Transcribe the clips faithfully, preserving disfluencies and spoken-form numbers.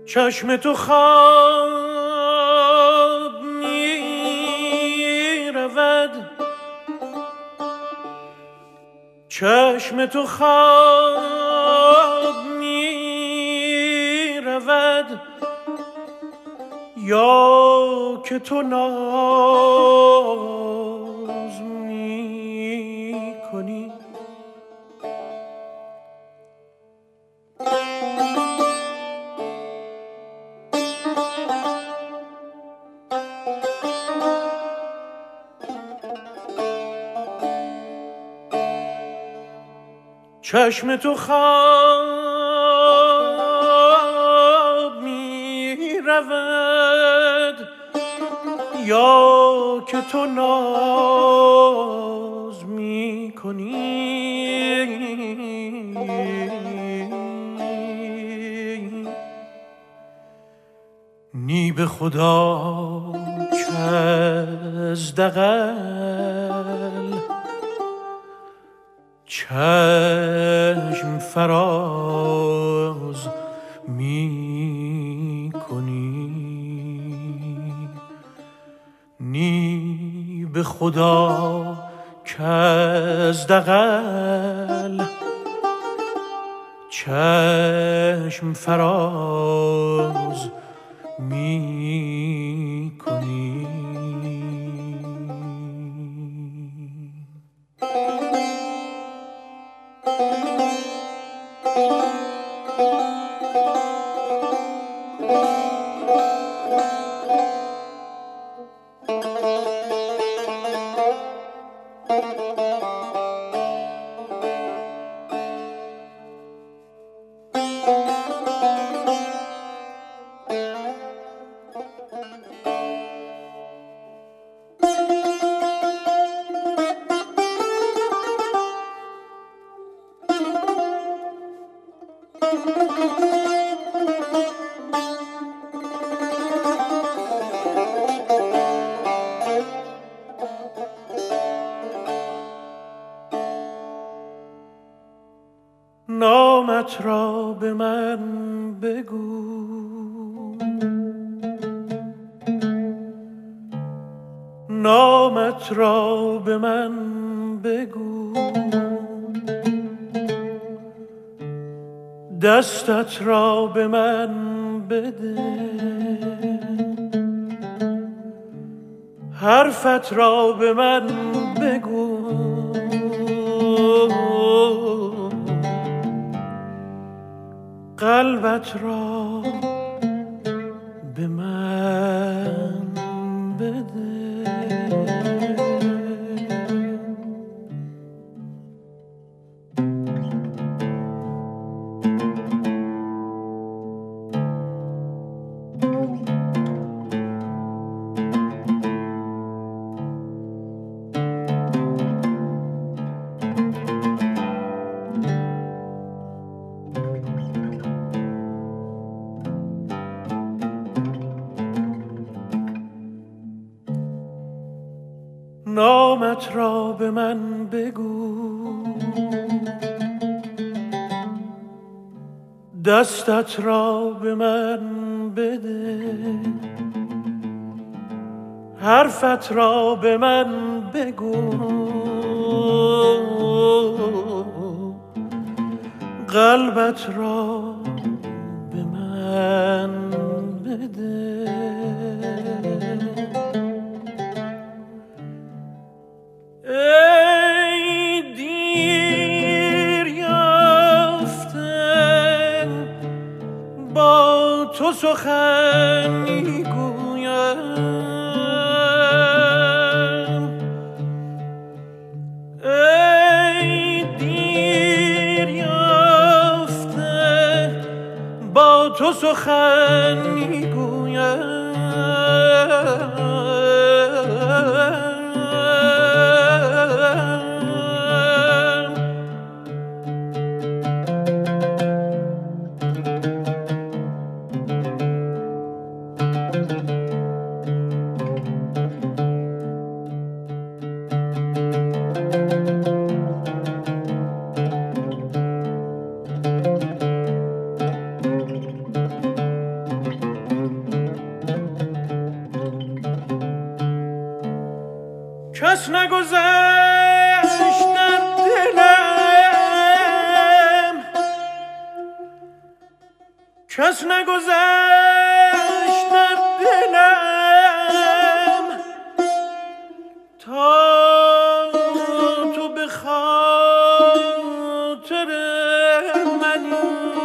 چشم تو خواب می رود، چشم تو خواب می رود، یا که تو ناز می کنی. چشم تو خواب می رود، یا که تو ناز می کنی. نی به خدا که از دغل چشم فراز می کنی. نی به خدا که از دغل چشم فراز می کنی. نامت را به من بگو، نامت را به من بگو، دستت را به من بده، حرفت را به من بگو، قلبت را به من بده. نامت را به من بگو، دستت را به من بده، حرفت را به من بگو، قلبت را به من بده. ای دیر یافته با تو سخن میگویم، ای دیر یافته با تو سخن میگویم. کس نگذشت در دلم، کس نگذشت در دلم تا تو به خاطر منی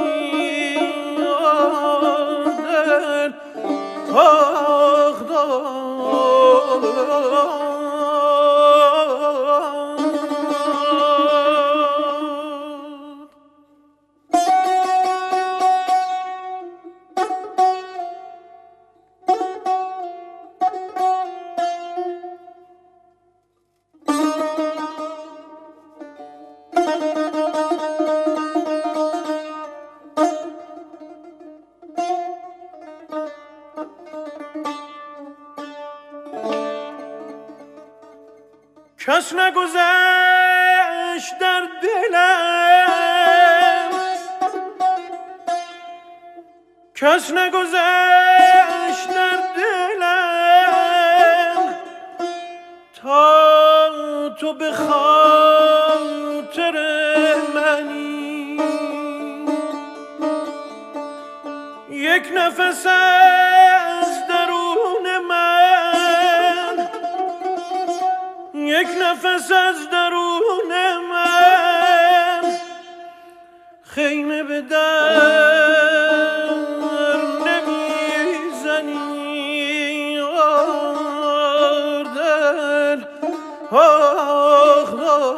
دل آخ کس نگذشت در دلم، کس نگذشت در دلم تا تو به خاطر منی یک نفس از درون من، یک نفس از درون من خیمه به در نمیزنی آر دل آخ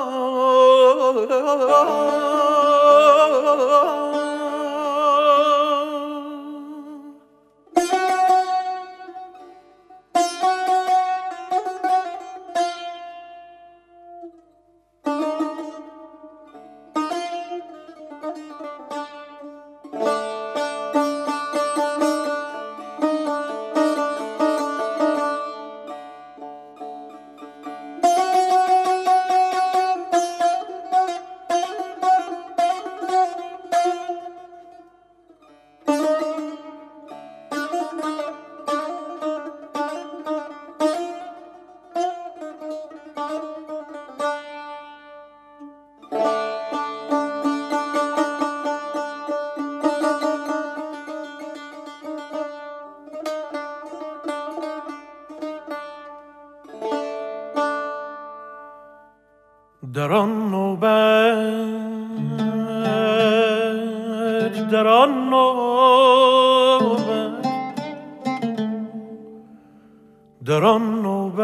در آن نوبت، در آن نوبت، در آن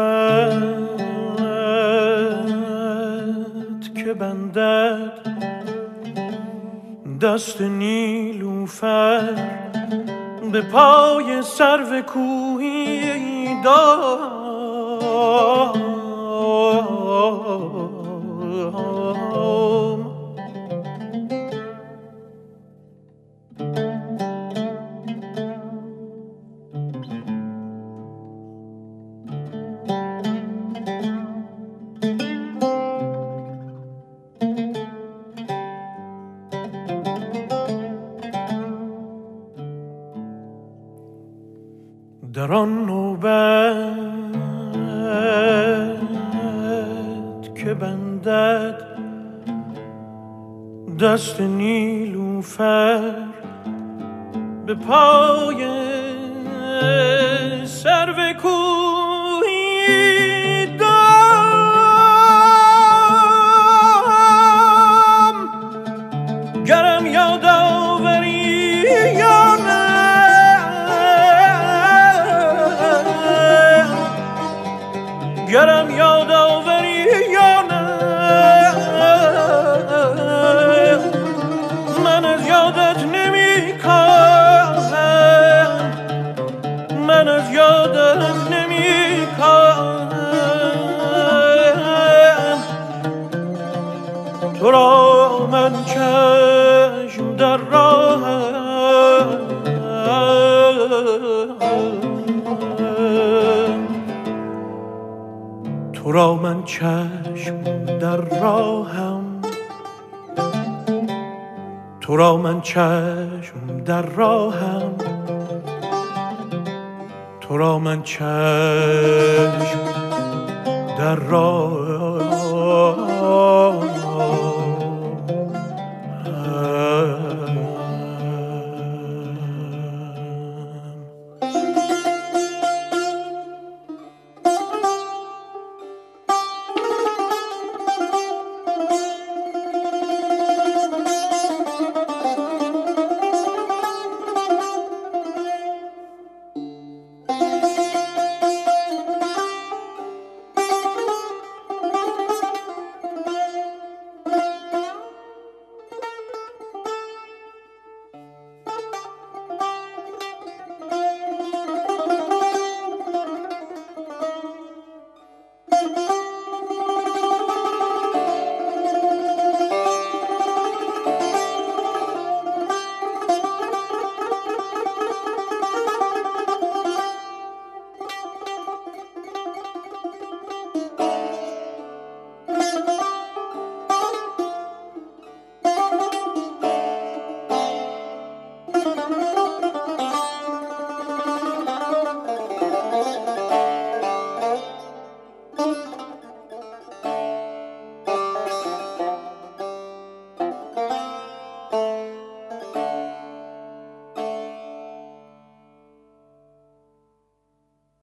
نوبت که بندد دست نیلوفر به پای سرو کوهی دام، در آن نوبت که بندد دست نیلوفر به پای سرو کوهی دام، گرم یاد آوری یا نه، گرم یاد آوری یا نه، من از یادت نمی کاهم، من از یادت نمی کاهم، تو را من چشم در راهم، تو را من چشم در راهم، تو را من چشم در راهم، تو را من چشم در راه